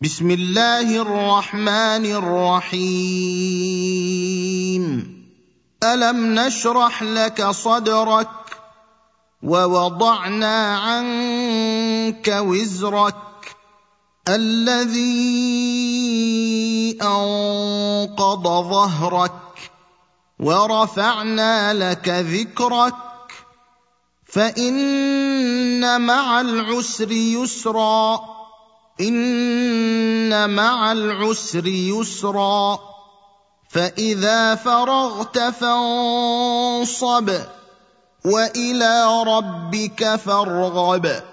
بسم الله الرحمن الرحيم. ألم نشرح لك صدرك ووضعنا عنك وزرك الذي أنقض ظهرك ورفعنا لك ذكرك فإن مع العسر يسرا إن مع العسر يسرا فإذا فرغت فانصب وإلى ربك فارغب.